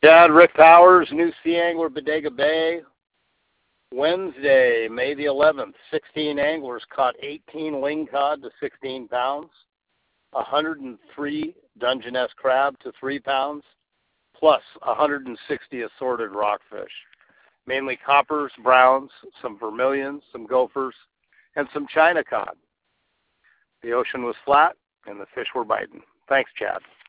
Chad, Rick Powers, New Sea Angler, Bodega Bay. Wednesday, May the 11th, 16 anglers caught 18 lingcod to 16 pounds, 103 Dungeness crab to 3 pounds, plus 160 assorted rockfish, mainly coppers, browns, some vermilions, some gophers, and some China cod. The ocean was flat, and the fish were biting. Thanks, Chad.